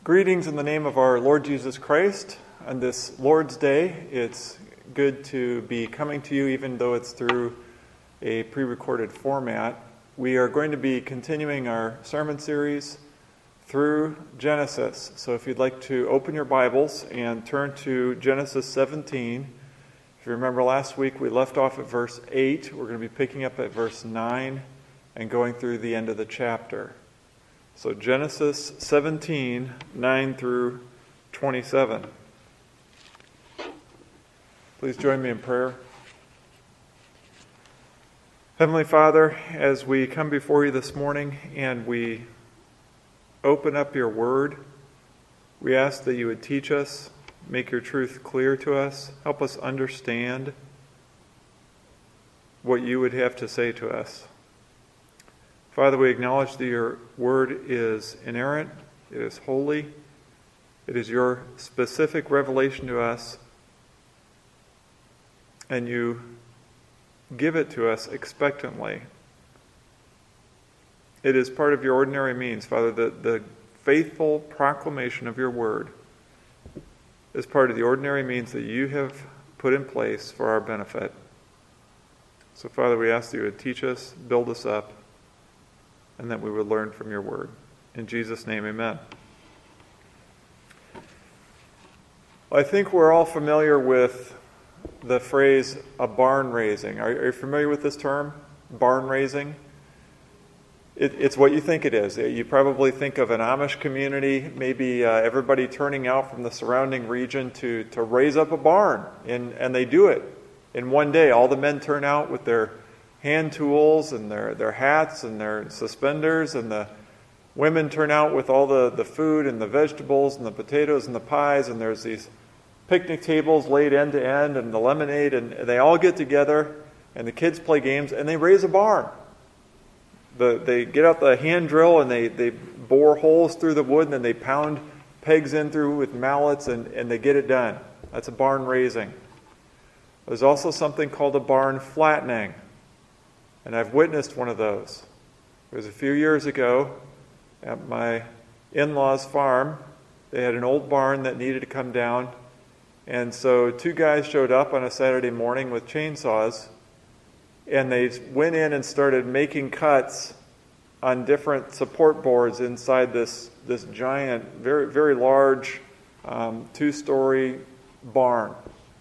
Greetings in the name of our Lord Jesus Christ on this Lord's Day. It's good to be coming to you even though it's through a pre-recorded format. We are going to be continuing our sermon series through Genesis. So if you'd like to open your Bibles and turn to Genesis 17. If you remember last week we left off at verse 8. We're going to be picking up at verse 9 and going through the end of the chapter. So Genesis 17, 9 through 27. Please join me in prayer. Heavenly Father, as we come before you this morning and we open up your word, we ask that you would teach us, make your truth clear to us, help us understand what you would have to say to us. Father, we acknowledge that your word is inerrant, it is holy, it is your specific revelation to us, and you give it to us expectantly. It is part of your ordinary means, Father, the faithful proclamation of your word is part of the ordinary means that you have put in place for our benefit. So, Father, we ask that you would teach us, build us up, and that we would learn from your word. In Jesus' name, amen. Well, I think we're all familiar with the phrase, a barn raising. Are you familiar with this term, barn raising? It's what you think it is. You probably think of an Amish community, maybe everybody turning out from the surrounding region to raise up a barn. And they do it in one day. All the men turn out with their hand tools and their hats and their suspenders, and the women turn out with all the food and the vegetables and the potatoes and the pies, and there's these picnic tables laid end to end and the lemonade, and they all get together and the kids play games and they raise a barn. They get out the hand drill and they bore holes through the wood and then they pound pegs in through with mallets and they get it done. That's a barn raising. There's also something called a barn flattening. And I've witnessed one of those. It was a few years ago at my in-laws' farm. They had an old barn that needed to come down. And so two guys showed up on a Saturday morning with chainsaws. And they went in and started making cuts on different support boards inside this giant, very, very large, two-story barn.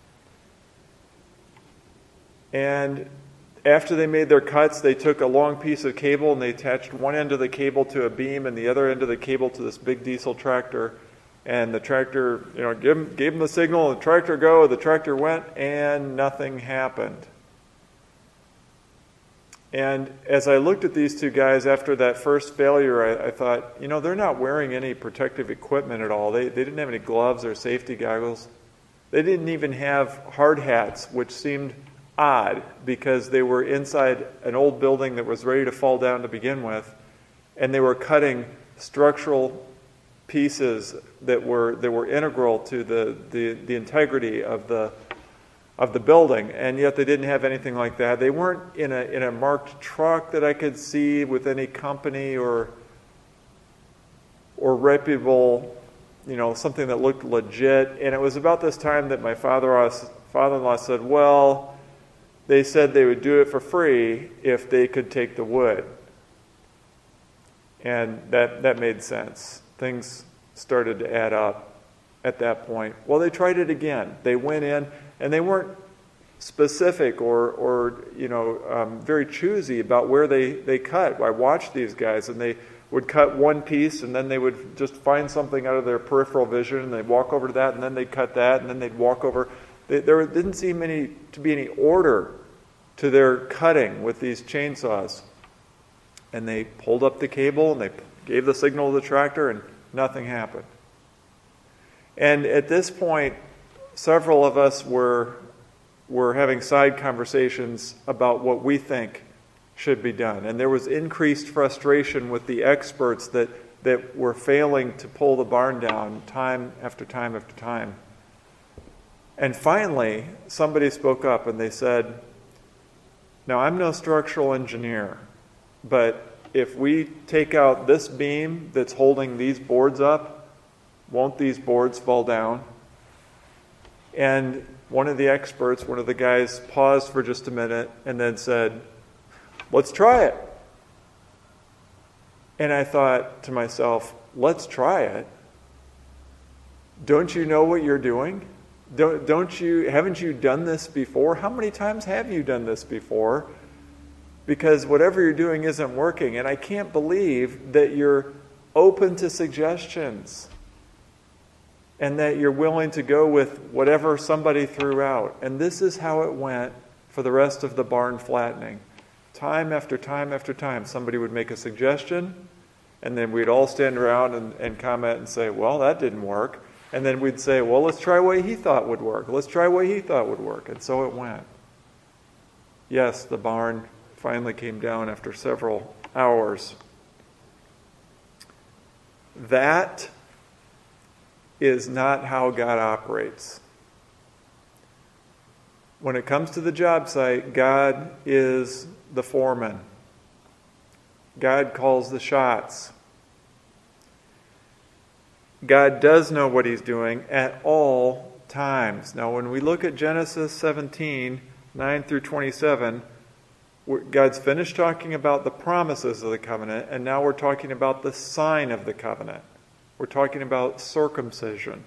And after they made their cuts, they took a long piece of cable and they attached one end of the cable to a beam and the other end of the cable to this big diesel tractor. And the tractor, gave them the signal, the tractor go, the tractor went, and nothing happened. And as I looked at these two guys after that first failure, I thought, they're not wearing any protective equipment at all. They didn't have any gloves or safety goggles. They didn't even have hard hats, which seemed odd because they were inside an old building that was ready to fall down to begin with, and they were cutting structural pieces that were integral to the integrity of the building, and yet they didn't have anything like that. They weren't in a marked truck that I could see with any company or reputable, something that looked legit. And it was about this time that my father-in-law said, well, they said they would do it for free if they could take the wood. And that made sense. Things started to add up at that point. Well, they tried it again. They went in, and they weren't specific or very choosy about where they cut. I watched these guys, and they would cut one piece, and then they would just find something out of their peripheral vision, and they'd walk over to that, and then they'd cut that, and then they'd walk over. There didn't seem to be any order to their cutting with these chainsaws. And they pulled up the cable and they gave the signal to the tractor and nothing happened. And at this point, several of us were having side conversations about what we think should be done. And there was increased frustration with the experts that were failing to pull the barn down time after time after time. And finally, somebody spoke up and they said, now, I'm no structural engineer, but if we take out this beam that's holding these boards up, Won't these boards fall down? And one of the experts, one of the guys, paused for just a minute and then said, let's try it. And I thought to myself, let's try it? Don't you know what you're doing? Haven't you done this before? How many times have you done this before? Because whatever you're doing isn't working. And I can't believe that you're open to suggestions and that you're willing to go with whatever somebody threw out. And this is how it went for the rest of the barn flattening. Time after time after time, somebody would make a suggestion, and then we'd all stand around and comment and say, well, that didn't work. And then we'd say, well, let's try what he thought would work. Let's try what he thought would work. And so it went. Yes, the barn finally came down after several hours. That is not how God operates. When it comes to the job site, God is the foreman. God calls the shots. God does know what he's doing at all times. Now, when we look at Genesis 17, 9 through 27, God's finished talking about the promises of the covenant, and now we're talking about the sign of the covenant. We're talking about circumcision.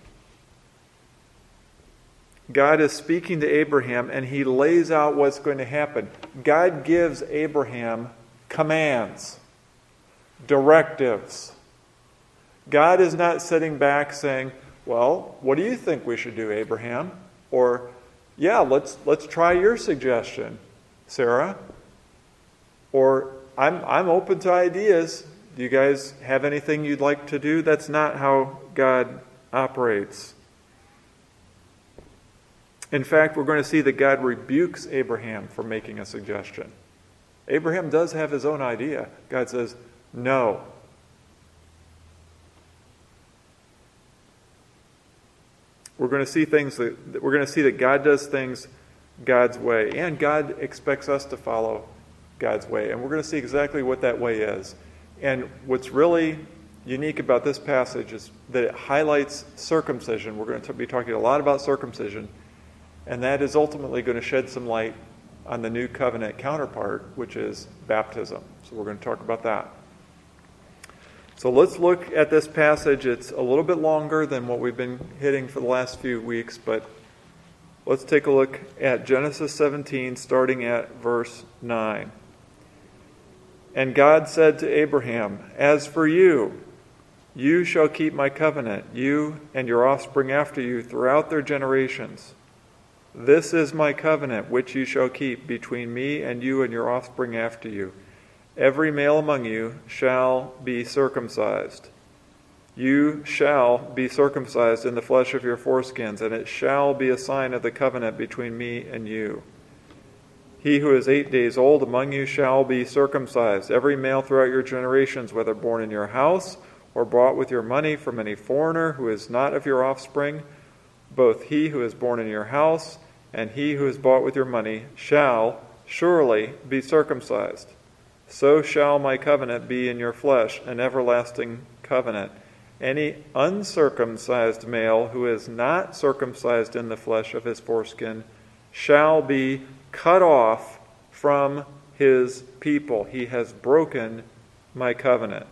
God is speaking to Abraham, and he lays out what's going to happen. God gives Abraham commands, directives. God is not sitting back saying, well, what do you think we should do, Abraham? Or, yeah, let's try your suggestion, Sarah. Or, I'm open to ideas. Do you guys have anything you'd like to do? That's not how God operates. In fact, we're going to see that God rebukes Abraham for making a suggestion. Abraham does have his own idea. God says, no. We're going to see that God does things God's way, and God expects us to follow God's way. And we're going to see exactly what that way is. And what's really unique about this passage is that it highlights circumcision. We're going to be talking a lot about circumcision, and that is ultimately going to shed some light on the new covenant counterpart, which is baptism. So we're going to talk about that. So let's look at this passage. It's a little bit longer than what we've been hitting for the last few weeks, but let's take a look at Genesis 17, starting at verse 9. And God said to Abraham, as for you, you shall keep my covenant, you and your offspring after you throughout their generations. This is my covenant which you shall keep between me and you and your offspring after you. Every male among you shall be circumcised. You shall be circumcised in the flesh of your foreskins, and it shall be a sign of the covenant between me and you. He who is 8 days old among you shall be circumcised, every male throughout your generations, whether born in your house or bought with your money from any foreigner who is not of your offspring. Both he who is born in your house and he who is bought with your money shall surely be circumcised. So shall my covenant be in your flesh, an everlasting covenant. Any uncircumcised male who is not circumcised in the flesh of his foreskin shall be cut off from his people. He has broken my covenant.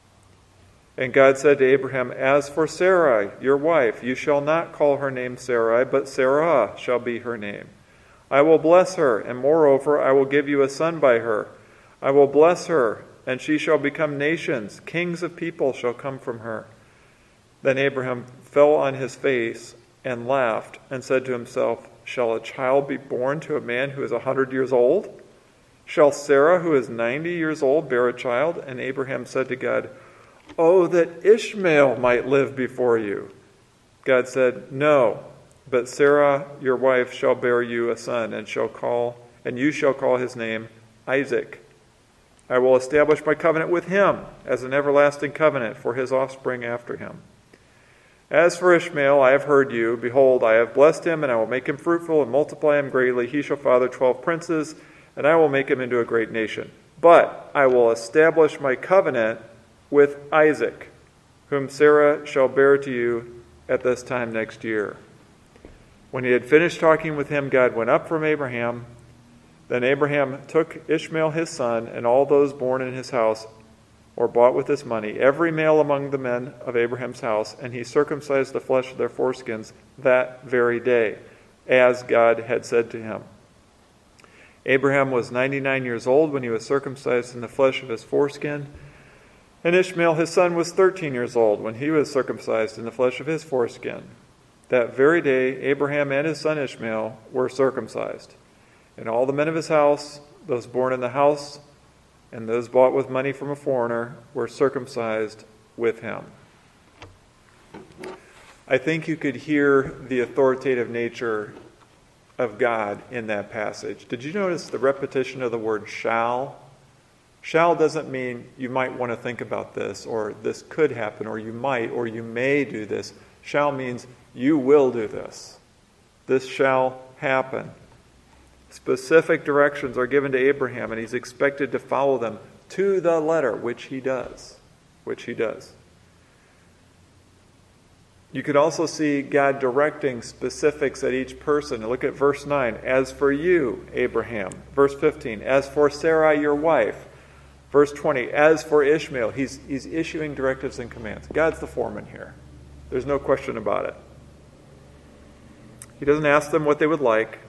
And God said to Abraham, as for Sarai, your wife, you shall not call her name Sarai, but Sarah shall be her name. I will bless her, and moreover, I will give you a son by her. I will bless her, and she shall become nations. Kings of people shall come from her. Then Abraham fell on his face and laughed, and said to himself, shall a child be born to a man who is 100 years old? Shall Sarah, who is 90 years old, bear a child? And Abraham said to God, oh, that Ishmael might live before you. God said, no, but Sarah, your wife, shall bear you a son, and you shall call his name Isaac. I will establish my covenant with him as an everlasting covenant for his offspring after him. As for Ishmael, I have heard you. Behold, I have blessed him, and I will make him fruitful and multiply him greatly. He shall father 12 princes, and I will make him into a great nation. But I will establish my covenant with Isaac, whom Sarah shall bear to you at this time next year." When he had finished talking with him, God went up from Abraham. Then Abraham took Ishmael his son and all those born in his house or bought with his money, every male among the men of Abraham's house, and he circumcised the flesh of their foreskins that very day, as God had said to him. Abraham was 99 years old when he was circumcised in the flesh of his foreskin, and Ishmael his son was 13 years old when he was circumcised in the flesh of his foreskin. That very day Abraham and his son Ishmael were circumcised. And all the men of his house, those born in the house, and those bought with money from a foreigner, were circumcised with him. I think you could hear the authoritative nature of God in that passage. Did you notice the repetition of the word shall? Shall doesn't mean you might want to think about this, or this could happen, or you might, or you may do this. Shall means you will do this. This shall happen. Specific directions are given to Abraham, and he's expected to follow them to the letter, which he does. You could also see God directing specifics at each person. Look at verse 9. As for you, Abraham. Verse 15. As for Sarai, your wife. Verse 20. As for Ishmael. He's issuing directives and commands. God's the foreman here. There's no question about it. He doesn't ask them what they would like.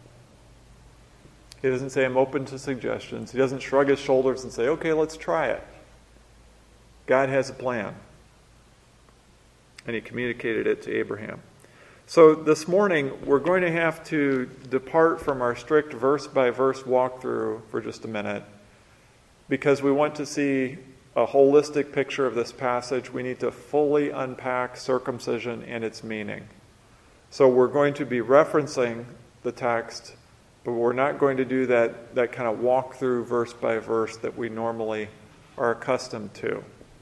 He doesn't say, I'm open to suggestions. He doesn't shrug his shoulders and say, okay, let's try it. God has a plan. And he communicated it to Abraham. So this morning, we're going to have to depart from our strict verse-by-verse walkthrough for just a minute, because we want to see a holistic picture of this passage. We need to fully unpack circumcision and its meaning. So we're going to be referencing the text, but we're not going to do that kind of walk through verse by verse that we normally are accustomed to.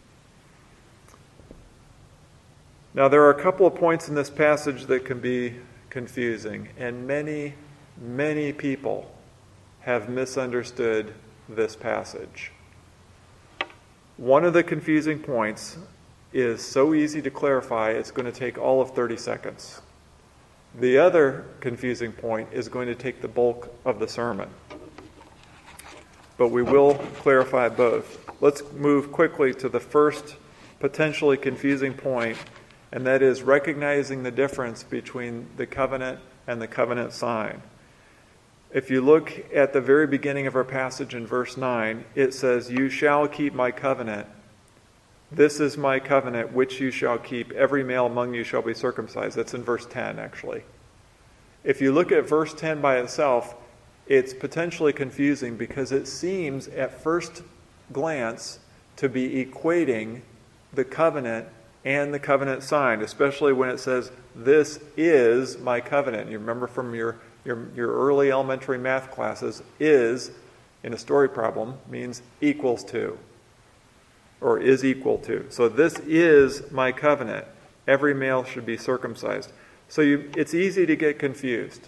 Now, there are a couple of points in this passage that can be confusing, and many, many people have misunderstood this passage. One of the confusing points is so easy to clarify, it's going to take all of 30 seconds. The other confusing point is going to take the bulk of the sermon. But we will clarify both. Let's move quickly to the first potentially confusing point, and that is recognizing the difference between the covenant and the covenant sign. If you look at the very beginning of our passage in verse 9, it says, "You shall keep my covenant. This is my covenant which you shall keep. Every male among you shall be circumcised." That's in verse 10, actually. If you look at verse 10 by itself, it's potentially confusing because it seems at first glance to be equating the covenant and the covenant sign, especially when it says, "This is my covenant." You remember from your early elementary math classes, is, in a story problem, means equals to, or is equal to. So this is my covenant. Every male should be circumcised. So it's easy to get confused.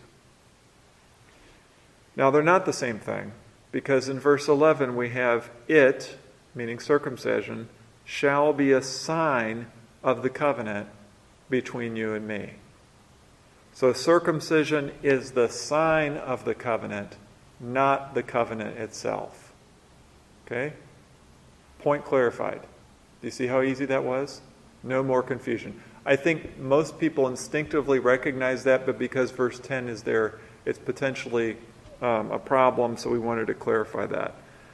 Now, they're not the same thing, because in verse 11 we have it, meaning circumcision, shall be a sign of the covenant between you and me. So circumcision is the sign of the covenant, not the covenant itself. Okay? Point clarified. Do you see how easy that was? No more confusion. I think most people instinctively recognize that, but because verse 10 is there, it's potentially a problem, so we wanted to clarify that.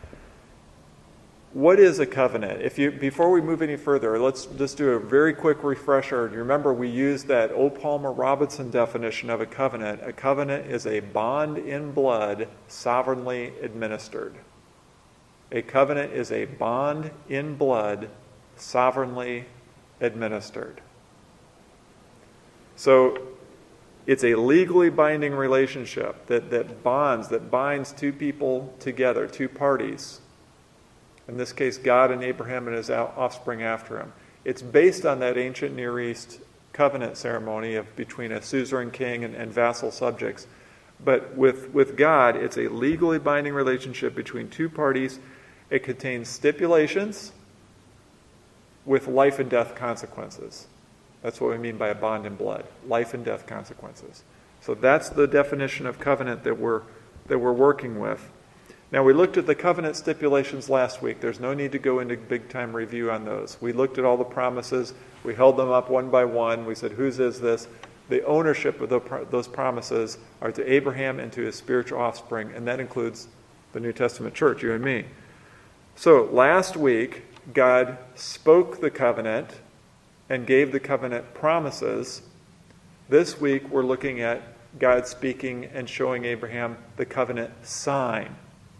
What is a covenant? Before we move any further, let's just do a very quick refresher. You remember we used that O. Palmer Robertson definition of a covenant. A covenant is a bond in blood sovereignly administered. A covenant is a bond in blood sovereignly administered. So it's a legally binding relationship that binds two people together, two parties. In this case, God and Abraham and his offspring after him. It's based on that ancient Near East covenant ceremony between a suzerain king and vassal subjects. But with God, it's a legally binding relationship between two parties. It contains stipulations, with life and death consequences. That's what we mean by a bond in blood, life and death consequences. So that's the definition of covenant that we're working with. Now, we looked at the covenant stipulations last week. There's no need to go into big-time review on those. We looked at all the promises. We held them up one by one. We said, whose is this? The ownership of those promises are to Abraham and to his spiritual offspring, and that includes the New Testament church, you and me. So last week, God spoke the covenant and gave the covenant promises. This week, we're looking at God speaking and showing Abraham the covenant sign.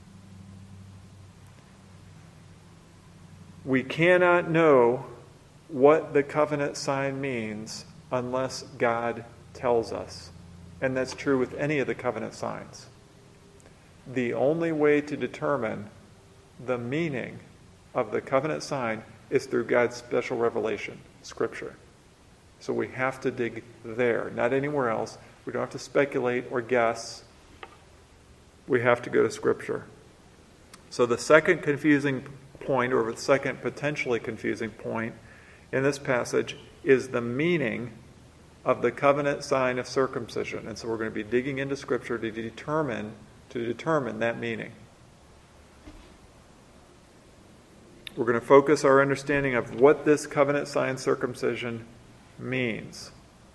We cannot know what the covenant sign means unless God tells us. And that's true with any of the covenant signs. The only way to determine the meaning of the covenant sign is through God's special revelation, Scripture. So we have to dig there, not anywhere else. We don't have to speculate or guess. We have to go to Scripture. So the second confusing point, or the second potentially confusing point in this passage, is the meaning of the covenant sign of circumcision. And so we're going to be digging into Scripture to determine that meaning. We're going to focus our understanding of what this covenant sign circumcision means.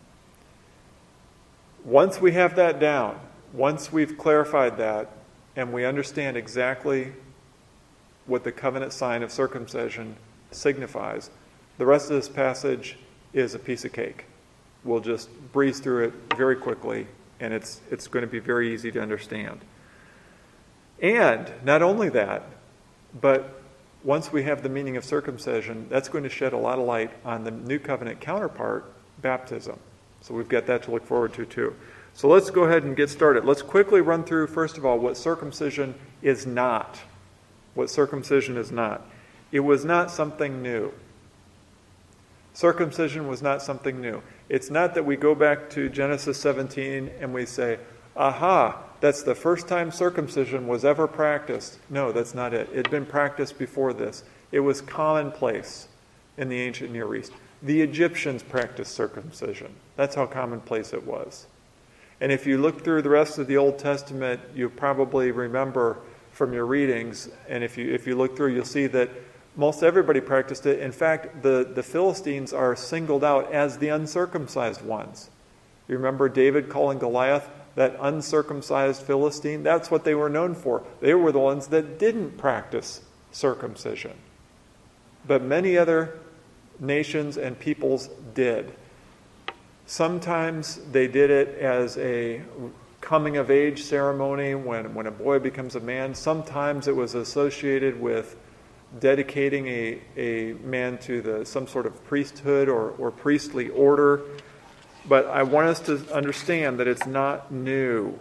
Once we have that down, once we've clarified that, and we understand exactly what the covenant sign of circumcision signifies, the rest of this passage is a piece of cake. We'll just breeze through it very quickly, and it's going to be very easy to understand. And not only that, but once we have the meaning of circumcision, that's going to shed a lot of light on the new covenant counterpart, baptism. So we've got that to look forward to too. So let's go ahead and get started. Let's quickly run through, first of all, what circumcision is not. What circumcision is not. It was not something new. Circumcision was not something new. It's not that we go back to Genesis 17 and we say, aha, that's the first time circumcision was ever practiced. No, that's not it. It had been practiced before this. It was commonplace in the ancient Near East. The Egyptians practiced circumcision. That's how commonplace it was. And if you look through the rest of the Old Testament, you probably remember from your readings, and if you look through, you'll see that most everybody practiced it. In fact, the Philistines are singled out as the uncircumcised ones. You remember David calling Goliath that uncircumcised Philistine? That's what they were known for. They were the ones that didn't practice circumcision. But many other nations and peoples did. Sometimes they did it as a coming-of-age ceremony when a boy becomes a man. Sometimes it was associated with dedicating a man to some sort of priesthood or priestly order. But I want us to understand that it's not new.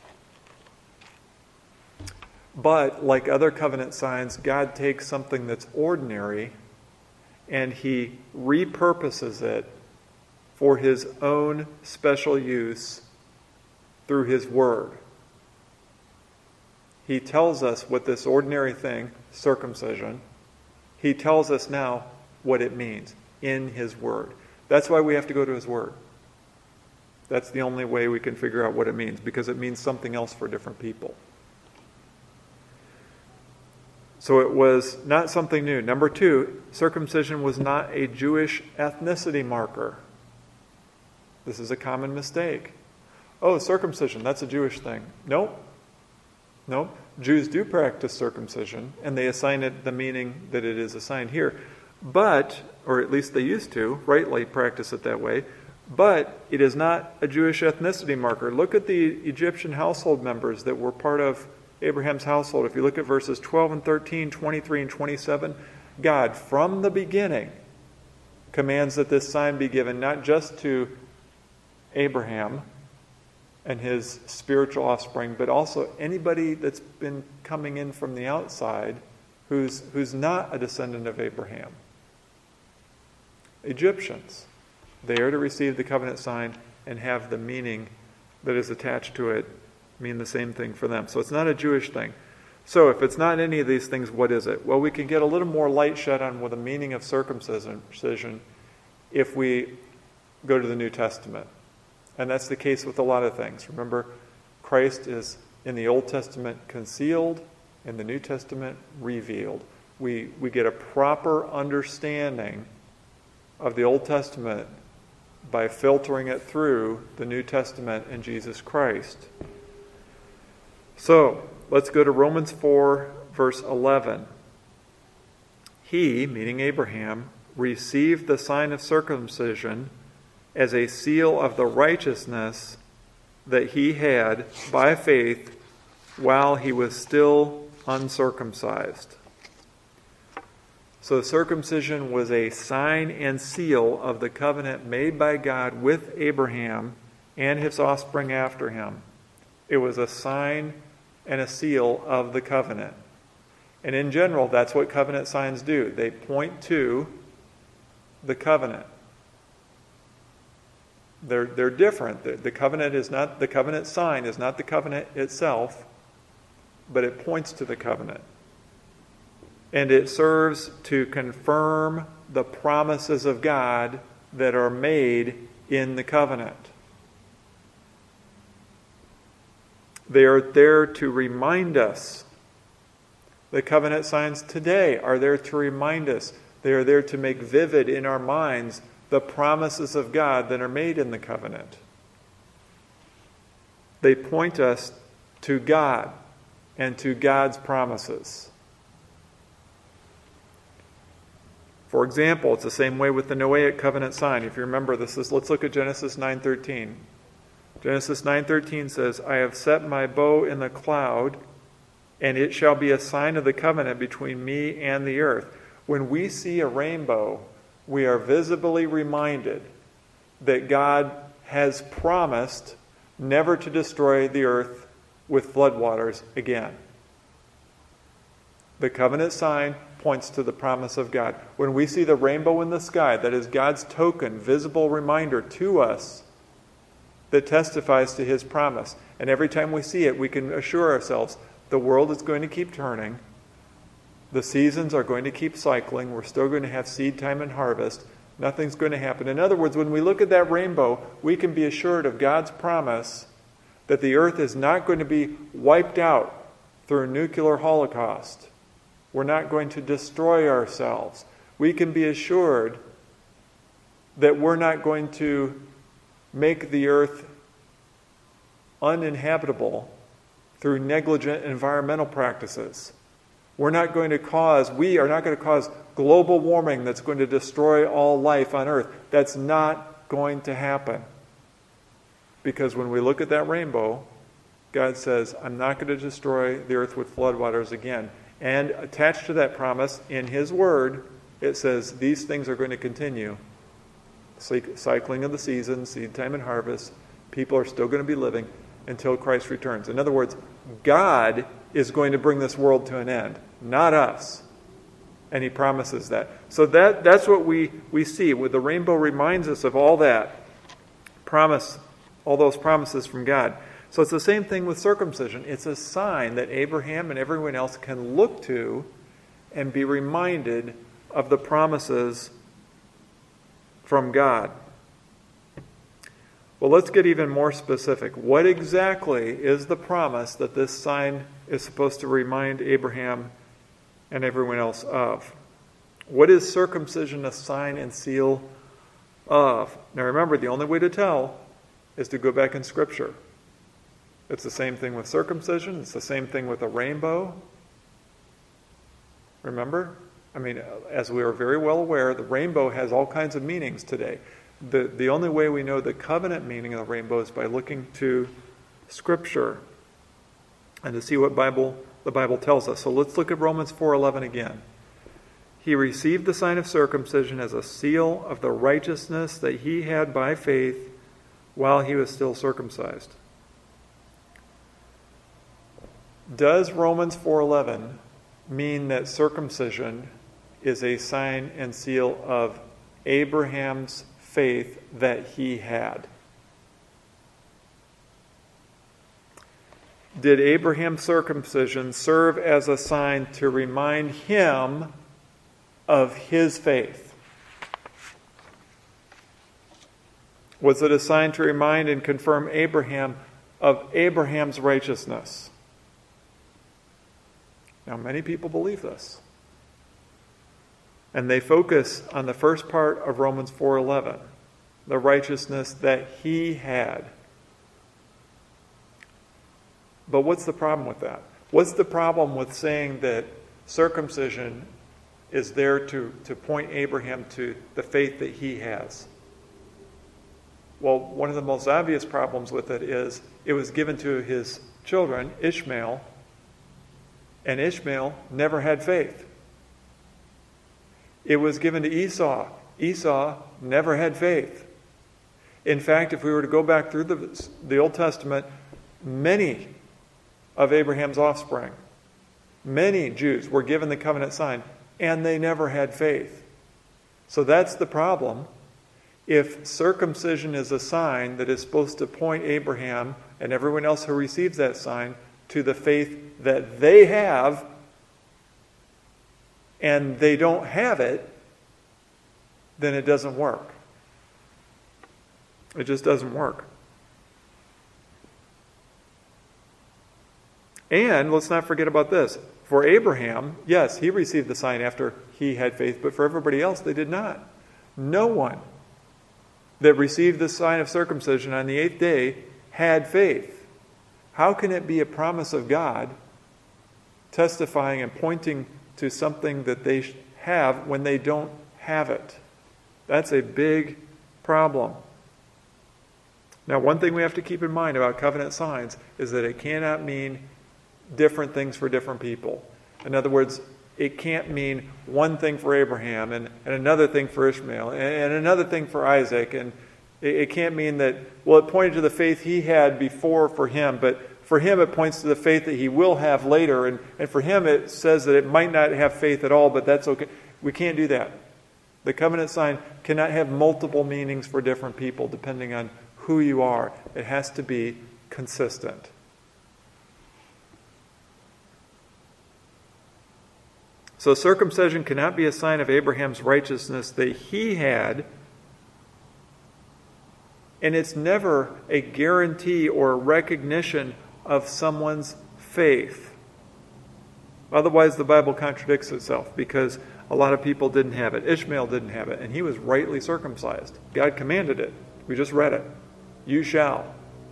But like other covenant signs, God takes something that's ordinary and He repurposes it for His own special use through His Word. He tells us what this ordinary thing, circumcision, He tells us now what it means in His Word. That's why we have to go to His Word. That's the only way we can figure out what it means, because it means something else for different people. So it was not something new. Number two, circumcision was not a Jewish ethnicity marker. This is a common mistake. Oh, circumcision, that's a Jewish thing. Nope. Jews do practice circumcision, and they assign it the meaning that it is assigned here. But, or at least they used to, rightly practice it that way, but it is not a Jewish ethnicity marker. Look at the Egyptian household members that were part of Abraham's household. If you look at verses 12 and 13, 23 and 27, God, from the beginning, commands that this sign be given not just to Abraham and his spiritual offspring, but also anybody that's been coming in from the outside who's not a descendant of Abraham. Egyptians, they are to receive the covenant sign and have the meaning that is attached to it mean the same thing for them. So it's not a Jewish thing. So if it's not any of these things, what is it? Well, we can get a little more light shed on what the meaning of circumcision if we go to the New Testament. And that's the case with a lot of things. Remember, Christ is in the Old Testament concealed, in the New Testament revealed. We get a proper understanding of the Old Testament by filtering it through the New Testament and Jesus Christ. So, let's go to Romans 4, verse 11. He, meaning Abraham, received the sign of circumcision as a seal of the righteousness that he had by faith while he was still uncircumcised. So circumcision was a sign and seal of the covenant made by God with Abraham and his offspring after him. It was a sign and a seal of the covenant. And in general, that's what covenant signs do. They point to the covenant. They're different. The covenant is not the covenant sign is not the covenant itself, but it points to the covenant. And it serves to confirm the promises of God that are made in the covenant. They are there to remind us. The covenant signs today are there to remind us. They are there to make vivid in our minds the promises of God that are made in the covenant. They point us to God and to God's promises. For example, it's the same way with the Noahic covenant sign. If you remember this, let's look at Genesis 9:13. Genesis 9:13 says, I have set my bow in the cloud, and it shall be a sign of the covenant between me and the earth. When we see a rainbow, we are visibly reminded that God has promised never to destroy the earth with floodwaters again. The covenant sign points to the promise of God. When we see the rainbow in the sky, that is God's token, visible reminder to us that testifies to his promise. And every time we see it, we can assure ourselves the world is going to keep turning. The seasons are going to keep cycling. We're still going to have seed time and harvest. Nothing's going to happen. In other words, when we look at that rainbow, we can be assured of God's promise that the earth is not going to be wiped out through a nuclear holocaust. We're not going to destroy ourselves. We can be assured that we're not going to make the earth uninhabitable through negligent environmental practices. We are not going to cause global warming that's going to destroy all life on earth. That's not going to happen. Because when we look at that rainbow, God says, I'm not going to destroy the earth with floodwaters again. And attached to that promise, in his word, it says these things are going to continue. Cycling of the seasons, seed time and harvest. People are still going to be living until Christ returns. In other words, God is going to bring this world to an end, not us. And he promises that. So that's what we see. The rainbow reminds us of all that promise, all those promises from God. So it's the same thing with circumcision. It's a sign that Abraham and everyone else can look to and be reminded of the promises from God. Well, let's get even more specific. What exactly is the promise that this sign is supposed to remind Abraham and everyone else of? What is circumcision a sign and seal of? Now remember, the only way to tell is to go back in Scripture. It's the same thing with circumcision. It's the same thing with a rainbow. Remember? I mean, as we are very well aware, the rainbow has all kinds of meanings today. The only way we know the covenant meaning of the rainbow is by looking to Scripture and to see what the Bible tells us. So let's look at Romans 4:11 again. He received the sign of circumcision as a seal of the righteousness that he had by faith while he was still circumcised. Does Romans 4:11 mean that circumcision is a sign and seal of Abraham's faith that he had? did Abraham's circumcision serve as a sign to remind him of his faith? Was it a sign to remind and confirm Abraham of Abraham's righteousness? Now, many people believe this. And they focus on the first part of Romans 4:11, the righteousness that he had. But what's the problem with that? What's the problem with saying that circumcision is there to point Abraham to the faith that he has? Well, one of the most obvious problems with it is it was given to his children, Ishmael, and Ishmael never had faith. It was given to Esau. Esau never had faith. In fact, if we were to go back through the Old Testament, many of Abraham's offspring, many Jews were given the covenant sign, and they never had faith. So that's the problem. If circumcision is a sign that is supposed to point Abraham and everyone else who receives that sign to the faith that they have, and they don't have it, then it doesn't work. It just doesn't work. And let's not forget about this. For Abraham, yes, he received the sign after he had faith, but for everybody else, they did not. No one that received the sign of circumcision on the 8th day had faith. How can it be a promise of God testifying and pointing to something that they have when they don't have it? That's a big problem. Now, one thing we have to keep in mind about covenant signs is that it cannot mean different things for different people. In other words, it can't mean one thing for Abraham and another thing for Ishmael and another thing for Isaac. And it can't mean that, well, it pointed to the faith he had before for him, but for him it points to the faith that he will have later. And for him it says that it might not have faith at all, but that's okay. We can't do that. The covenant sign cannot have multiple meanings for different people depending on who you are. It has to be consistent. So circumcision cannot be a sign of Abraham's righteousness that he had, and it's never a guarantee or a recognition of someone's faith. Otherwise, the Bible contradicts itself because a lot of people didn't have it. Ishmael didn't have it, and he was rightly circumcised. God commanded it. We just read it. You shall.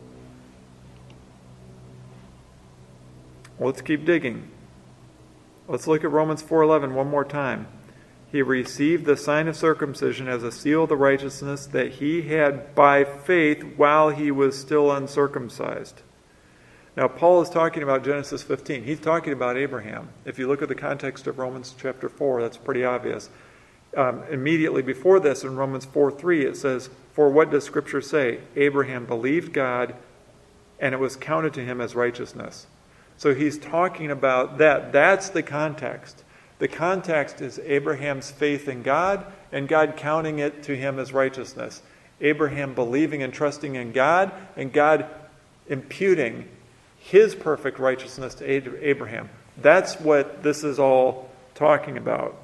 Well, let's keep digging. Let's look at Romans 4:11 one more time. He received the sign of circumcision as a seal of the righteousness that he had by faith while he was still uncircumcised. Now, Paul is talking about Genesis 15. He's talking about Abraham. If you look at the context of Romans chapter 4, that's pretty obvious. Immediately before this, in Romans 4:3, it says, "For what does Scripture say? Abraham believed God, and it was counted to him as righteousness." So he's talking about that. That's the context. The context is Abraham's faith in God and God counting it to him as righteousness. Abraham believing and trusting in God and God imputing his perfect righteousness to Abraham. That's what this is all talking about.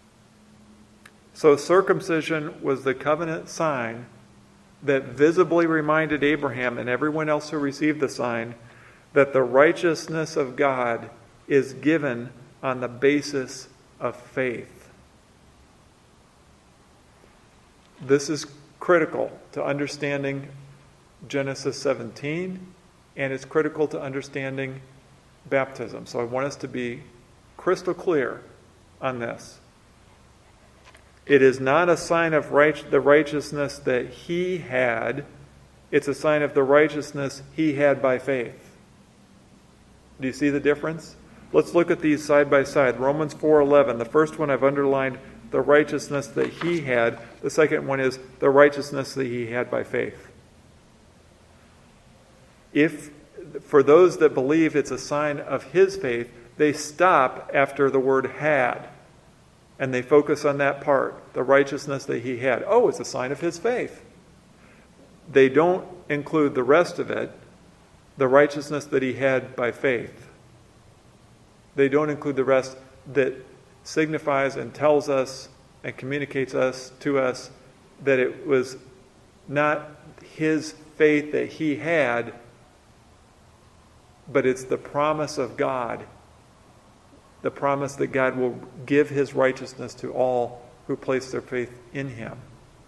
So circumcision was the covenant sign that visibly reminded Abraham and everyone else who received the sign that the righteousness of God is given on the basis of faith. This is critical to understanding Genesis 17, and it's critical to understanding baptism. So I want us to be crystal clear on this. It is not a sign of the righteousness that he had. It's a sign of the righteousness he had by faith. Do you see the difference? Let's look at these side by side. Romans 4:11. The first one I've underlined the righteousness that he had. The second one is the righteousness that he had by faith. If, for those that believe it's a sign of his faith, they stop after the word had. And they focus on that part, the righteousness that he had. Oh, it's a sign of his faith. They don't include the rest of it. the righteousness that he had by faith. They don't include the rest that signifies and tells us and communicates to us that it was not his faith that he had, but it's the promise of God. The promise that God will give his righteousness to all who place their faith in him.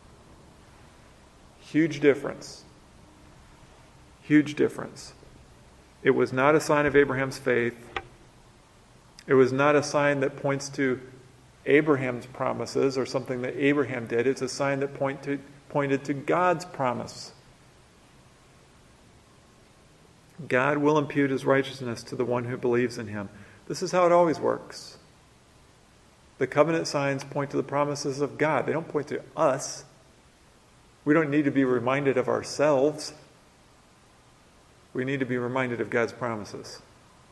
Huge difference. Huge difference. It was not a sign of Abraham's faith. It was not a sign that points to Abraham's promises or something that Abraham did. It's a sign that pointed to God's promise. God will impute his righteousness to the one who believes in him. This is how it always works. The covenant signs point to the promises of God. They don't point to us. We don't need to be reminded of ourselves. We need to be reminded of God's promises.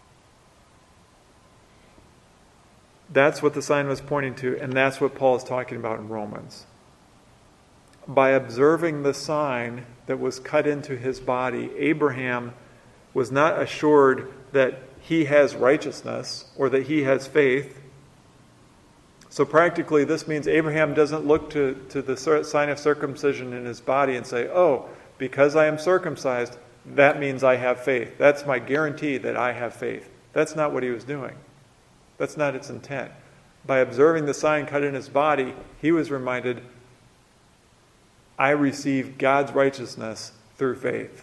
That's what the sign was pointing to, and that's what Paul is talking about in Romans. By observing the sign that was cut into his body, Abraham was not assured that he has righteousness or that he has faith. So practically this means Abraham doesn't look to the sign of circumcision in his body and say, oh, because I am circumcised, that means I have faith. That's my guarantee that I have faith. That's not what he was doing. That's not its intent. By observing the sign cut in his body, he was reminded, I receive God's righteousness through faith.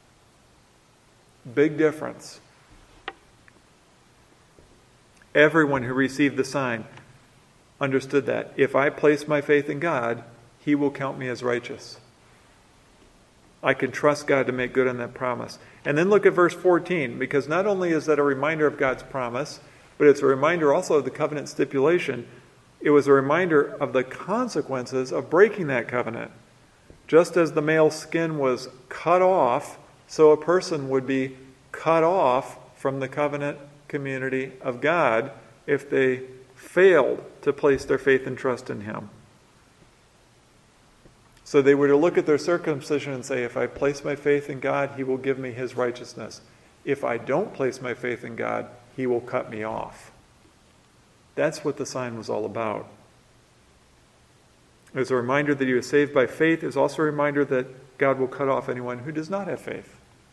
Big difference. Everyone who received the sign understood that. If I place my faith in God, he will count me as righteous. I can trust God to make good on that promise. And then look at verse 14, because not only is that a reminder of God's promise, but it's a reminder also of the covenant stipulation. It was a reminder of the consequences of breaking that covenant. Just as the male skin was cut off, so a person would be cut off from the covenant community of God if they failed to place their faith and trust in him. So they were to look at their circumcision and say, if I place my faith in God, he will give me his righteousness. If I don't place my faith in God, he will cut me off. That's what the sign was all about. It was a reminder that he was saved by faith. It was also a reminder that God will cut off anyone who does not have faith.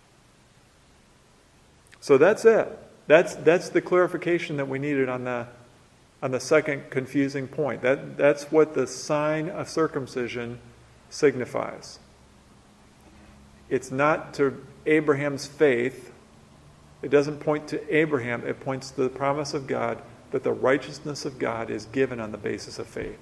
So that's it. That's the clarification that we needed on the second confusing point. That's what the sign of circumcision signifies. It's not to Abraham's faith. It doesn't point to Abraham. It points to the promise of God that the righteousness of God is given on the basis of faith.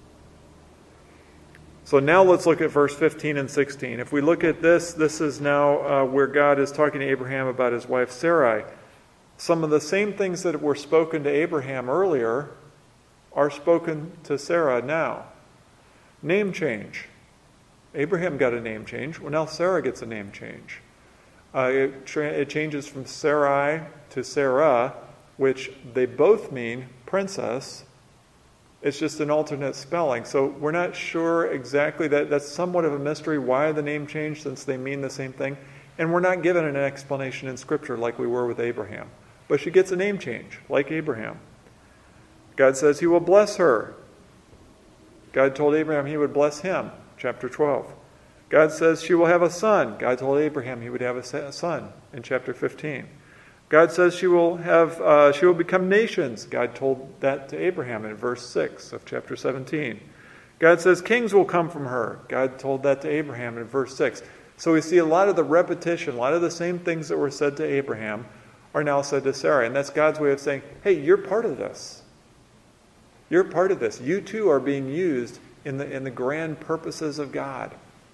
So now let's look at verse 15 and 16. If we look at this is now where God is talking to Abraham about his wife Sarai. Some of the same things that were spoken to Abraham earlier are spoken to Sarah now. Name change. Abraham got a name change. Well, now Sarah gets a name change. It changes from Sarai to Sarah, which they both mean princess. It's just an alternate spelling. So we're not sure exactly. That's somewhat of a mystery why the name changed, since they mean the same thing. And we're not given an explanation in Scripture like we were with Abraham. But she gets a name change, like Abraham. God says he will bless her. God told Abraham he would bless him, chapter 12. God says she will have a son. God told Abraham he would have a son in chapter 15. God says she will become nations. God told that to Abraham in verse 6 of chapter 17. God says kings will come from her. God told that to Abraham in verse 6. So we see a lot of the repetition, a lot of the same things that were said to Abraham are now said to Sarah. And that's God's way of saying, hey, you're part of this. You're part of this. You too are being used in the grand purposes of God.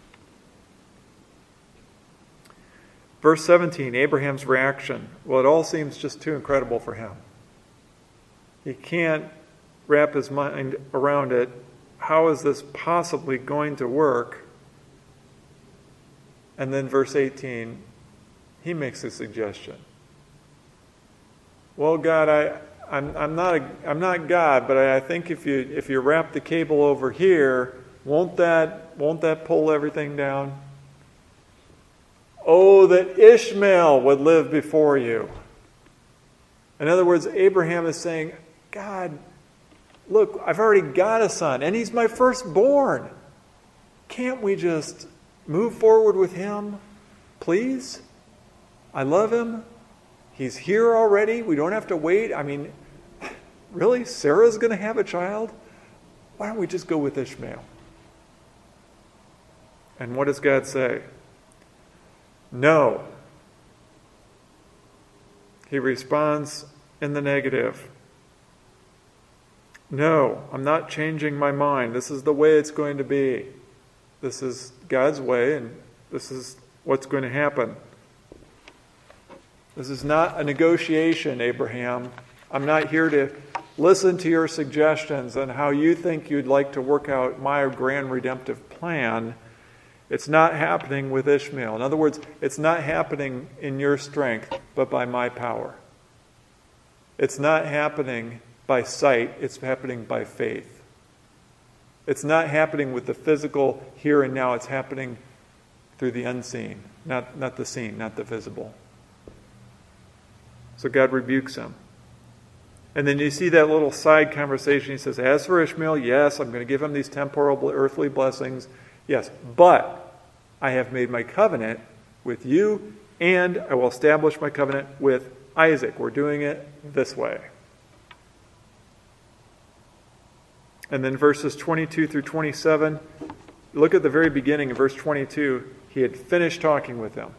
Verse 17, Abraham's reaction. Well, it all seems just too incredible for him. He can't wrap his mind around it. How is this possibly going to work? And then verse 18, he makes a suggestion. Well, God, I'm not God, but I think if you wrap the cable over here, won't that pull everything down? Oh, that Ishmael would live before you. In other words, Abraham is saying, God, look, I've already got a son, and he's my firstborn. Can't we just move forward with him, please? I love him. He's here already. We don't have to wait. I mean, really? Sarah's going to have a child? Why don't we just go with Ishmael? And what does God say? No. He responds in the negative. No, I'm not changing my mind. This is the way it's going to be. This is God's way, and this is what's going to happen. This is not a negotiation, Abraham. I'm not here to listen to your suggestions on how you think you'd like to work out my grand redemptive plan. It's not happening with Ishmael. In other words, it's not happening in your strength, but by my power. It's not happening by sight, it's happening by faith. It's not happening with the physical here and now, it's happening through the unseen, not the seen, not the visible. So God rebukes him. And then you see that little side conversation. He says, as for Ishmael, yes, I'm going to give him these temporal earthly blessings. Yes, but I have made my covenant with you, and I will establish my covenant with Isaac. We're doing it this way. And then verses 22 through 27, look at the very beginning of verse 22. He had finished talking with them.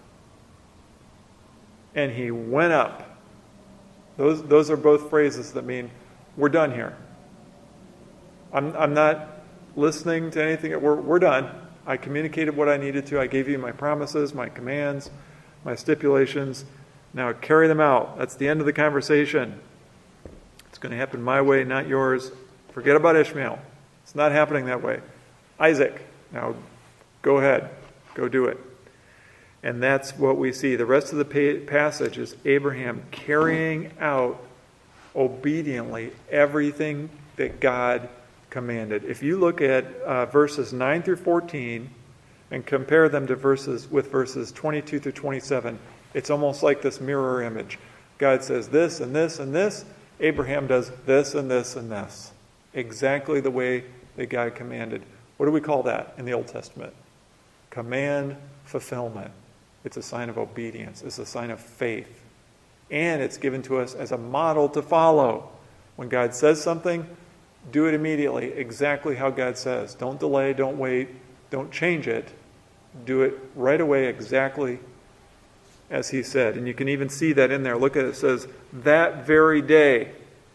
And he went up. Those are both phrases that mean, we're done here. I'm not listening to anything. We're done. I communicated what I needed to. I gave you my promises, my commands, my stipulations. Now carry them out. That's the end of the conversation. It's going to happen my way, not yours. Forget about Ishmael. It's not happening that way. Isaac, now go ahead. Go do it. And that's what we see. The rest of the passage is Abraham carrying out obediently everything that God commanded. If you look at verses 9 through 14 and compare them to verses 22 through 27, it's almost like this mirror image. God says this and this and this. Abraham does this and this and this. Exactly the way that God commanded. What do we call that in the Old Testament? Command fulfillment. It's a sign of obedience. It's a sign of faith. And it's given to us as a model to follow. When God says something, do it immediately, exactly how God says. Don't delay, don't wait, don't change it. Do it right away exactly as he said. And you can even see that in there. Look at it. It says, that very day,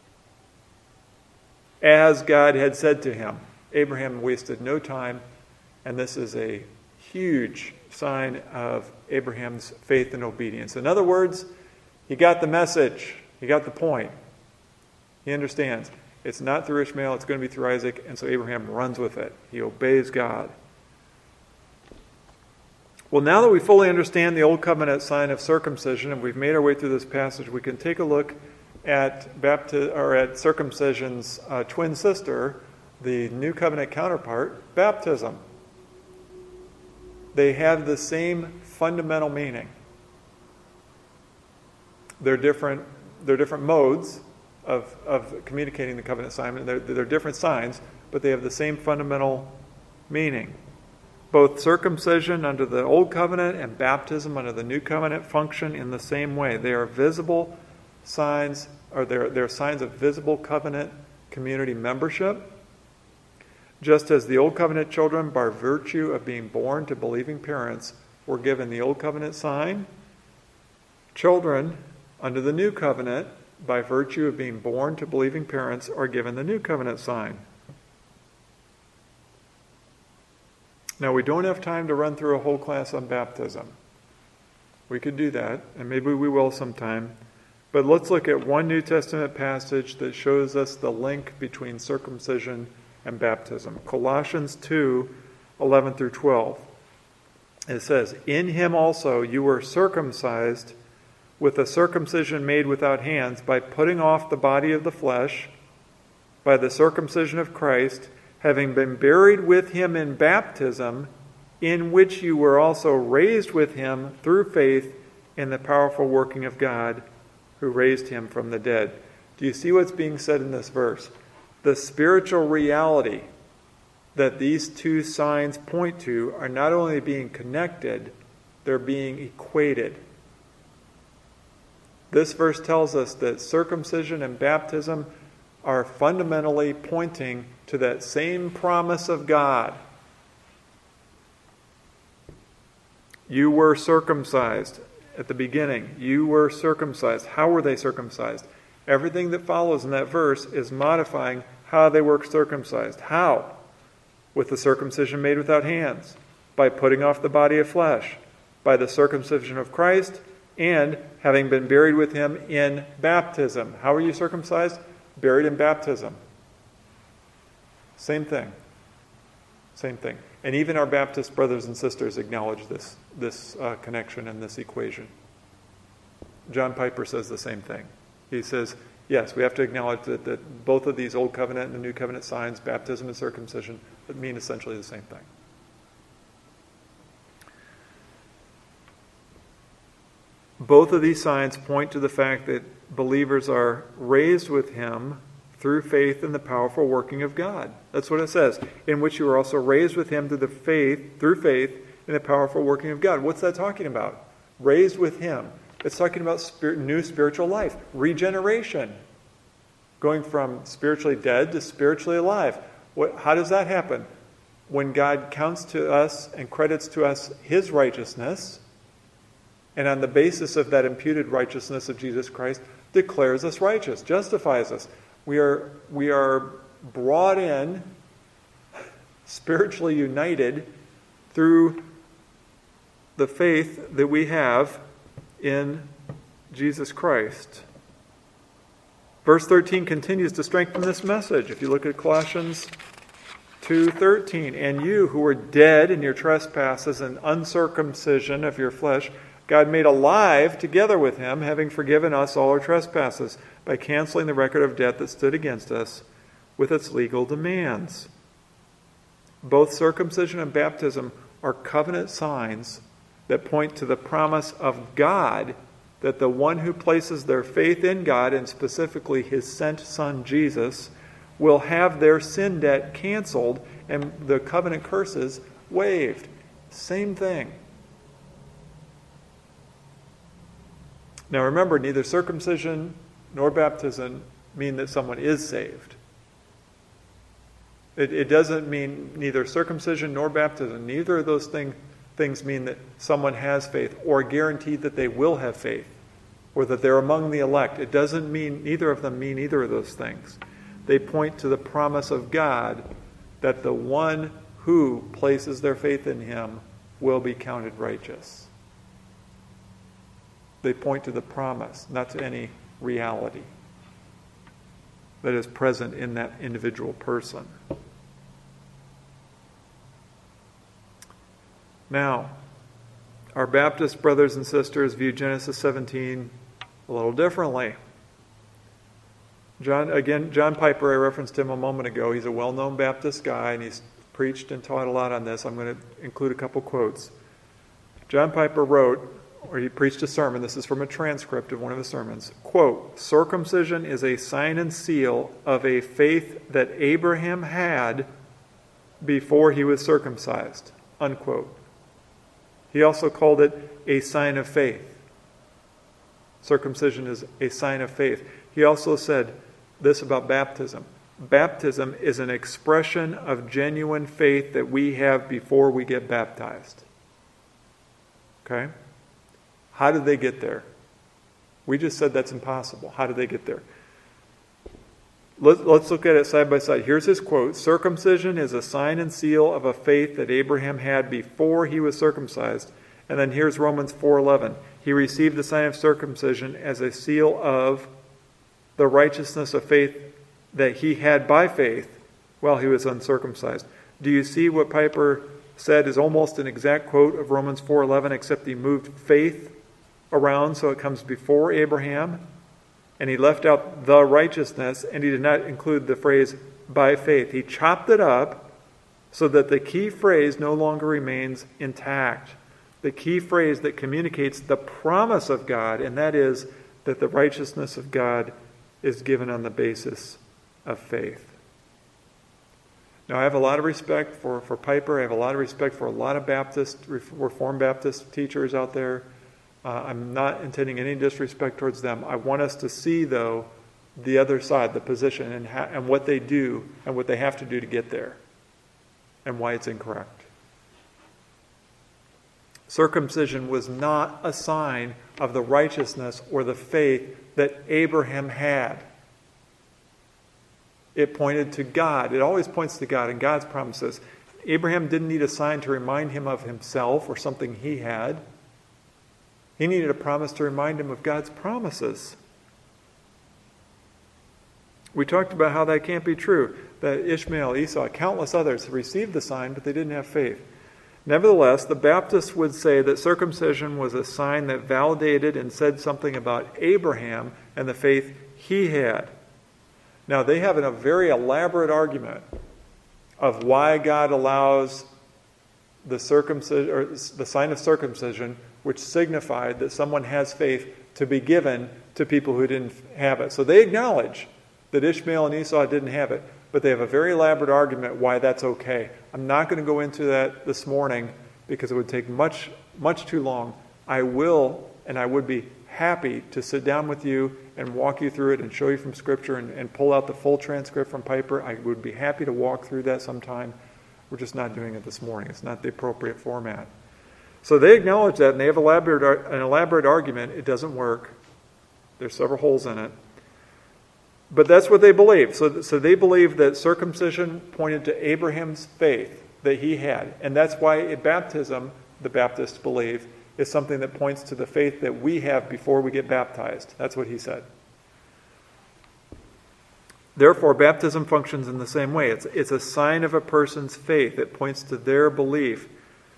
as God had said to him. Abraham wasted no time, and this is a huge sign of Abraham's faith and obedience. In other words, he got the message. He got the point. He understands. It's not through Ishmael, it's going to be through Isaac, and so Abraham runs with it. He obeys God. Well, now that we fully understand the Old Covenant sign of circumcision, and we've made our way through this passage, we can take a look at circumcision's twin sister, the New Covenant counterpart, baptism. They have the same fundamental meaning. They're different modes of communicating the covenant sign. They're different signs, but they have the same fundamental meaning. Both circumcision under the Old Covenant and baptism under the New Covenant function in the same way. They are visible signs, or they're signs of visible covenant community membership. Just as the Old Covenant children, by virtue of being born to believing parents, were given the Old Covenant sign, children under the New Covenant, by virtue of being born to believing parents, are given the New Covenant sign. Now, we don't have time to run through a whole class on baptism. We could do that, and maybe we will sometime. But let's look at one New Testament passage that shows us the link between circumcision and baptism. Colossians 2:11 through 12. It says, in him also you were circumcised with a circumcision made without hands, by putting off the body of the flesh, by the circumcision of Christ, having been buried with him in baptism, in which you were also raised with him through faith in the powerful working of God who raised him from the dead. Do you see what's being said in this verse? The spiritual reality that these two signs point to are not only being connected, they're being equated. This verse tells us that circumcision and baptism are fundamentally pointing to that same promise of God. You were circumcised at the beginning. You were circumcised. How were they circumcised? Everything that follows in that verse is modifying how they were circumcised. How? With the circumcision made without hands, by putting off the body of flesh, by the circumcision of Christ, and having been buried with him in baptism. How are you circumcised? Buried in baptism. Same thing. Same thing. And even our Baptist brothers and sisters acknowledge this connection and this equation. John Piper says the same thing. He says, yes, we have to acknowledge that both of these Old Covenant and the New Covenant signs, baptism and circumcision, mean essentially the same thing. Both of these signs point to the fact that believers are raised with him through faith in the powerful working of God. That's what it says. In which you were also raised with him through faith in the powerful working of God. What's that talking about? Raised with him. It's talking about new spiritual life, regeneration, going from spiritually dead to spiritually alive. How does that happen? When God counts to us and credits to us his righteousness, and on the basis of that imputed righteousness of Jesus Christ, declares us righteous, justifies us. We are brought in, spiritually united through the faith that we have in Jesus Christ. Verse 13 continues to strengthen this message. If you look at Colossians 2:13, and you who were dead in your trespasses and uncircumcision of your flesh, God made alive together with him, having forgiven us all our trespasses, by canceling the record of debt that stood against us with its legal demands. Both circumcision and baptism are covenant signs that point to the promise of God that the one who places their faith in God, and specifically his sent Son Jesus, will have their sin debt canceled and the covenant curses waived. Same thing. Now remember, neither circumcision nor baptism mean that someone is saved. It doesn't mean neither circumcision nor baptism. Neither of those things mean that someone has faith or guarantee that they will have faith or that they're among the elect. It doesn't mean, neither of them mean either of those things. They point to the promise of God that the one who places their faith in him will be counted righteous. They point to the promise, not to any reality that is present in that individual person. Now, our Baptist brothers and sisters view Genesis 17 a little differently. John Piper, I referenced him a moment ago. He's a well-known Baptist guy, and he's preached and taught a lot on this. I'm going to include a couple quotes. John Piper wrote, or he preached a sermon, this is from a transcript of one of the sermons, quote, "Circumcision is a sign and seal of a faith that Abraham had before he was circumcised," unquote. He also called it a sign of faith. Circumcision is a sign of faith. He also said this about baptism. Baptism is an expression of genuine faith that we have before we get baptized. Okay? How did they get there? We just said that's impossible. How did they get there? Let's look at it side by side. Here's his quote. "Circumcision is a sign and seal of a faith that Abraham had before he was circumcised." And then here's Romans 4:11. "He received the sign of circumcision as a seal of the righteousness of faith that he had by faith while he was uncircumcised." Do you see what Piper said is almost an exact quote of Romans 4:11, except he moved faith around so it comes before Abraham, and he left out the righteousness, and he did not include the phrase by faith. He chopped it up so that the key phrase no longer remains intact. The key phrase that communicates the promise of God, and that is that the righteousness of God is given on the basis of faith. Now, I have a lot of respect for Piper. I have a lot of respect for a lot of Reformed Baptist teachers out there. I'm not intending any disrespect towards them. I want us to see, though, the other side, the position, and what they do and what they have to do to get there, and why it's incorrect. Circumcision was not a sign of the righteousness or the faith that Abraham had. It pointed to God. It always points to God and God's promises. Abraham didn't need a sign to remind him of himself or something he had. He needed a promise to remind him of God's promises. We talked about how that can't be true, that Ishmael, Esau, countless others received the sign, but they didn't have faith. Nevertheless, the Baptists would say that circumcision was a sign that validated and said something about Abraham and the faith he had. Now, they have a very elaborate argument of why God allows the circumcision or the sign of circumcision, which signified that someone has faith, to be given to people who didn't have it. So they acknowledge that Ishmael and Esau didn't have it, but they have a very elaborate argument why that's okay. I'm not going to go into that this morning because it would take much too long. I will, and I would be happy to sit down with you and walk you through it and show you from Scripture and pull out the full transcript from Piper. I would be happy to walk through that sometime. We're just not doing it this morning. It's not the appropriate format. So they acknowledge that, and they have an elaborate argument. It doesn't work. There's several holes in it. But that's what they believe. So they believe that circumcision pointed to Abraham's faith that he had. And that's why baptism, the Baptists believe, is something that points to the faith that we have before we get baptized. That's what he said. Therefore, baptism functions in the same way. It's a sign of a person's faith. It points to their belief.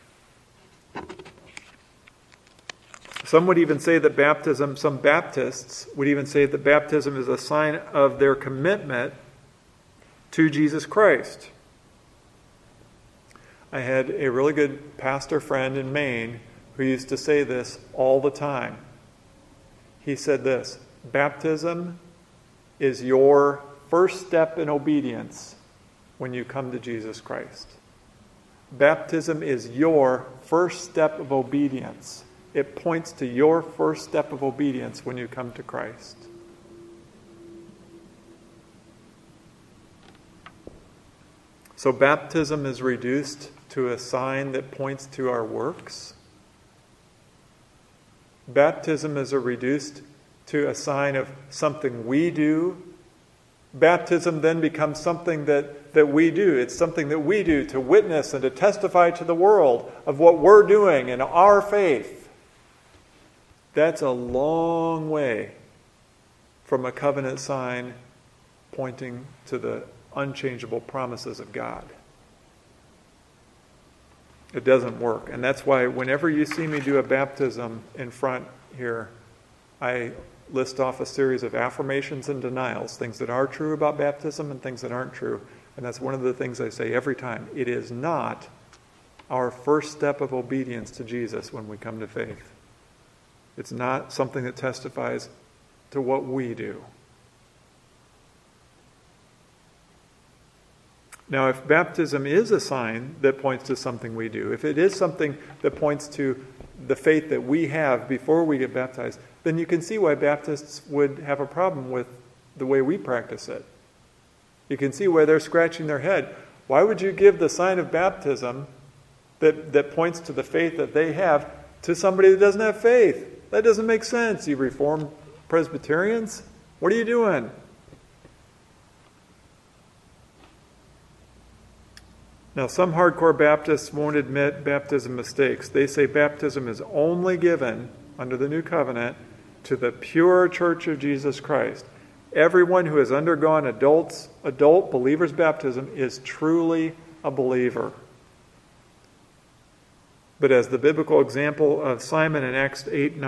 Some would even say that some Baptists would even say that baptism is a sign of their commitment to Jesus Christ. I had a really good pastor friend in Maine who used to say this all the time. He said this: baptism is your first step in obedience when you come to Jesus Christ. Baptism is your first step of obedience. It points to your first step of obedience when you come to Christ. So baptism is reduced to a sign that points to our works. Baptism is reduced to a sign of something we do. Baptism then becomes something that we do. It's something that we do to witness and to testify to the world of what we're doing in our faith. That's a long way from a covenant sign pointing to the unchangeable promises of God. It doesn't work. And that's why whenever you see me do a baptism in front here, I list off a series of affirmations and denials, things that are true about baptism and things that aren't true. And that's one of the things I say every time. It is not our first step of obedience to Jesus when we come to faith. It's not something that testifies to what we do. Now, if baptism is a sign that points to something we do, if it is something that points to the faith that we have before we get baptized, then you can see why Baptists would have a problem with the way we practice it. You can see why they're scratching their head. Why would you give the sign of baptism that points to the faith that they have to somebody that doesn't have faith? That doesn't make sense, you Reformed Presbyterians. What are you doing? Now, some hardcore Baptists won't admit baptism mistakes. They say baptism is only given under the new covenant to the pure church of Jesus Christ. Everyone who has undergone adult believer's baptism is truly a believer. But as the biblical example of Simon in Acts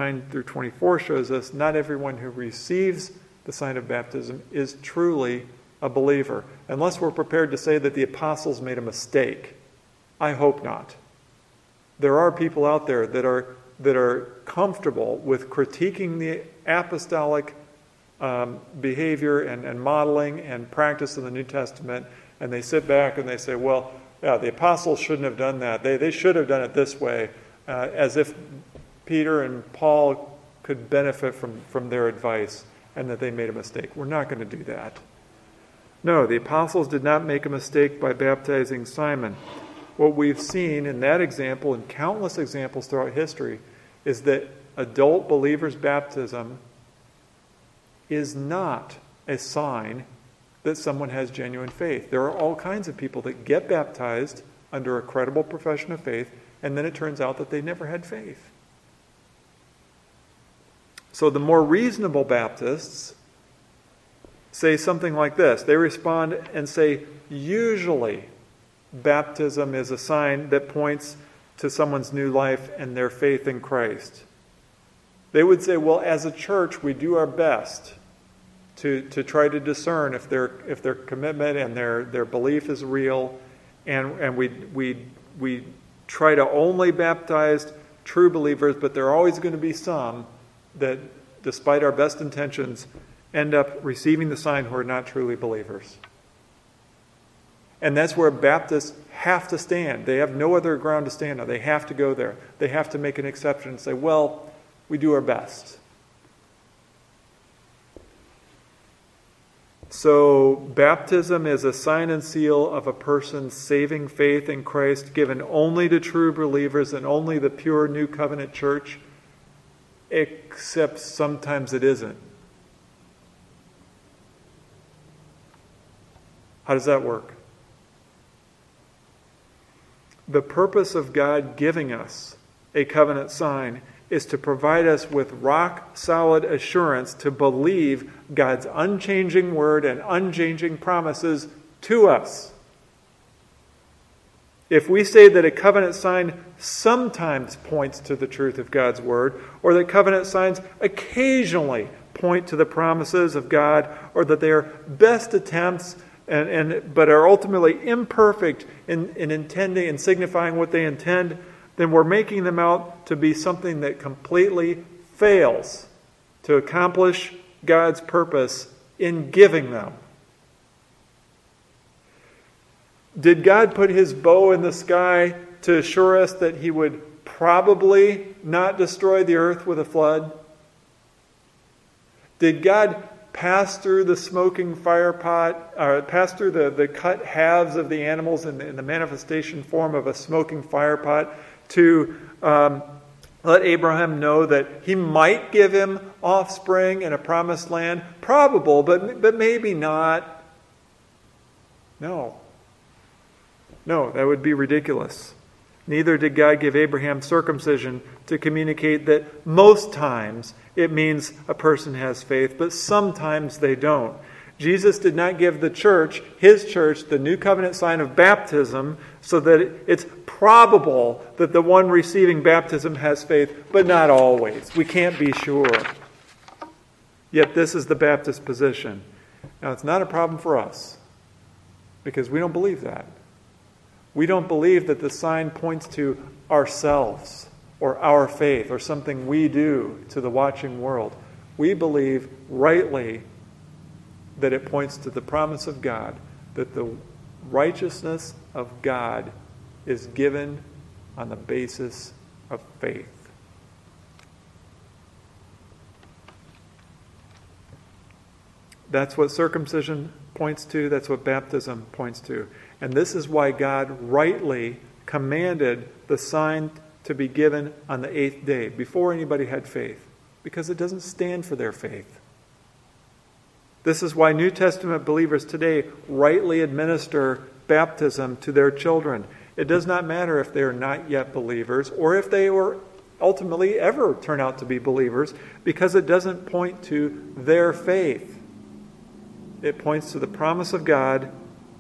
8:9-24 shows us, not everyone who receives the sign of baptism is truly a believer, unless we're prepared to say that the apostles made a mistake. I hope not. There are people out there that are comfortable with critiquing the apostolic behavior and modeling and practice of the New Testament, and they sit back and they say, well, yeah, the apostles shouldn't have done that. They should have done it this way, as if Peter and Paul could benefit from their advice and that they made a mistake. We're not going to do that. No, the apostles did not make a mistake by baptizing Simon. What we've seen in that example and countless examples throughout history is that adult believers' baptism is not a sign that someone has genuine faith. There are all kinds of people that get baptized under a credible profession of faith, and then it turns out that they never had faith. So the more reasonable Baptists say something like this. They respond and say, usually baptism is a sign that points to someone's new life and their faith in Christ. They would say, well, as a church, we do our best to try to discern if their commitment and their belief is real, and we try to only baptize true believers, but there are always going to be some that, despite our best intentions, end up receiving the sign who are not truly believers. And that's where Baptists have to stand. They have no other ground to stand on. They have to go there. They have to make an exception and say, well, we do our best. So baptism is a sign and seal of a person's saving faith in Christ, given only to true believers and only the pure New Covenant church, except sometimes it isn't. How does that work? The purpose of God giving us a covenant sign is to provide us with rock-solid assurance to believe God's unchanging word and unchanging promises to us. If we say that a covenant sign sometimes points to the truth of God's word, or that covenant signs occasionally point to the promises of God, or that they are best attempts but are ultimately imperfect in intending and signifying what they intend, then we're making them out to be something that completely fails to accomplish God's purpose in giving them. Did God put his bow in the sky to assure us that he would probably not destroy the earth with a flood? Did God pass through the smoking fire pot, or pass through the cut halves of the animals in the manifestation form of a smoking fire pot to let Abraham know that he might give him offspring in a promised land? Probable, but maybe not. No, that would be ridiculous. Neither did God give Abraham circumcision to communicate that most times it means a person has faith, but sometimes they don't. Jesus did not give the church, his church, the new covenant sign of baptism so that it's probable that the one receiving baptism has faith, but not always. We can't be sure. Yet this is the Baptist position. Now, it's not a problem for us because we don't believe that. We don't believe that the sign points to ourselves or our faith or something we do to the watching world. We believe rightly that it points to the promise of God, that the righteousness of God is given on the basis of faith. That's what circumcision points to. That's what baptism points to. And this is why God rightly commanded the sign to be given on the 8th day, before anybody had faith, because it doesn't stand for their faith. This is why New Testament believers today rightly administer baptism to their children. It does not matter if they are not yet believers or if they will ultimately ever turn out to be believers, because it doesn't point to their faith. It points to the promise of God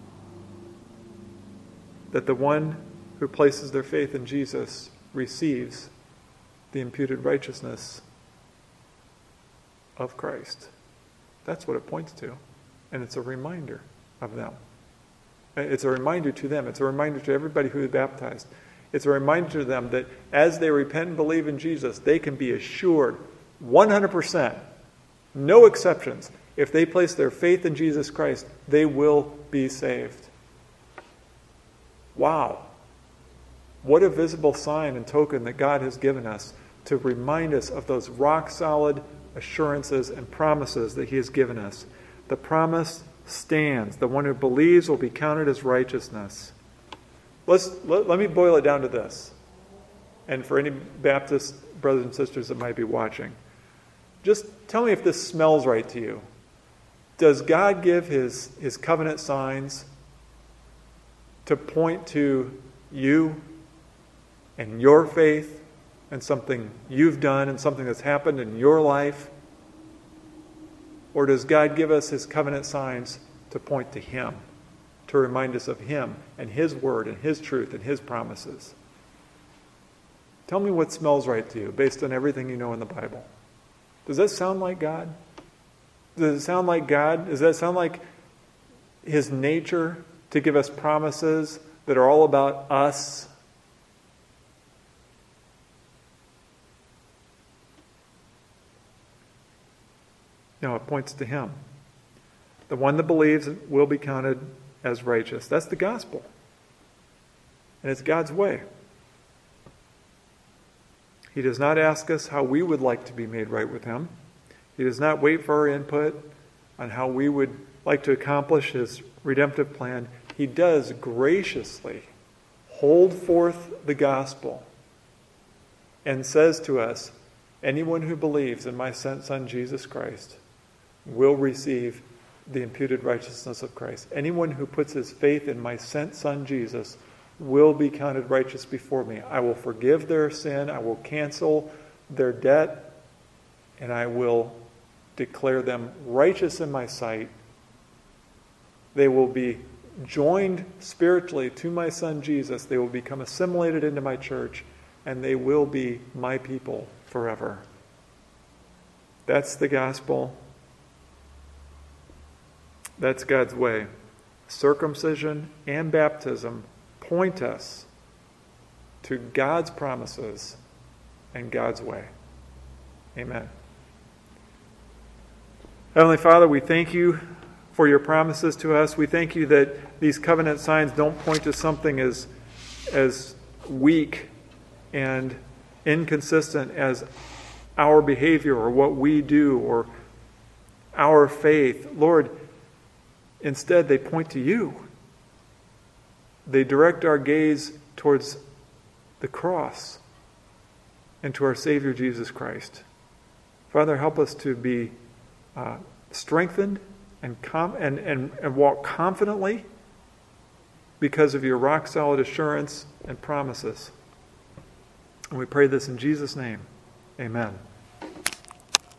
that the one who places their faith in Jesus receives the imputed righteousness of Christ. That's what it points to. And it's a reminder. of them. It's a reminder to them. It's a reminder to everybody who is baptized. It's a reminder to them that as they repent and believe in Jesus, they can be assured 100%, no exceptions, if they place their faith in Jesus Christ, they will be saved. Wow. What a visible sign and token that God has given us to remind us of those rock-solid assurances and promises that He has given us. The promise stands. The one who believes will be counted as righteousness. Let me boil it down to this. And for any Baptist brothers and sisters that might be watching, just tell me if this smells right to you. Does God give His covenant signs to point to you and your faith and something you've done and something that's happened in your life? Or does God give us His covenant signs to point to Him, to remind us of Him and His word and His truth and His promises? Tell me what smells right to you based on everything you know in the Bible. Does that sound like God? Does it sound like God? Does that sound like His nature to give us promises that are all about us? No, it points to Him. The one that believes will be counted as righteous. That's the gospel. And it's God's way. He does not ask us how we would like to be made right with Him. He does not wait for our input on how we would like to accomplish His redemptive plan. He does graciously hold forth the gospel and says to us, anyone who believes in my sent Son Jesus Christ will receive the imputed righteousness of Christ. Anyone who puts his faith in my sent Son Jesus will be counted righteous before me. I will forgive their sin, I will cancel their debt, and I will declare them righteous in my sight. They will be joined spiritually to my Son Jesus. They will become assimilated into my church, and they will be my people forever. That's the gospel. That's God's way. Circumcision and baptism point us to God's promises and God's way. Amen. Heavenly Father, we thank You for Your promises to us. We thank You that these covenant signs don't point to something as weak and inconsistent as our behavior or what we do or our faith. Lord, instead they point to You. They direct our gaze towards the cross and to our Savior Jesus Christ. Father, help us to be strengthened and walk confidently because of Your rock-solid assurance and promises. And we pray this in Jesus' name. Amen.